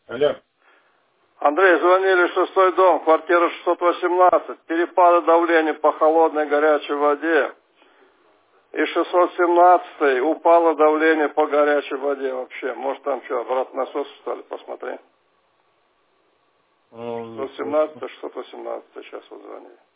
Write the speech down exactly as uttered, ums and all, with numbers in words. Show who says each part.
Speaker 1: Алло.
Speaker 2: Андрей, звонили в шестой дом, квартира шестьсот восемнадцать. Перепады давления по холодной горячей воде. И шестьсот семнадцатый упало давление по горячей воде вообще. Может там что, обратно насос стали, посмотри. шестьсот семнадцатый, шестьсот восемнадцатый, сейчас вот звонили.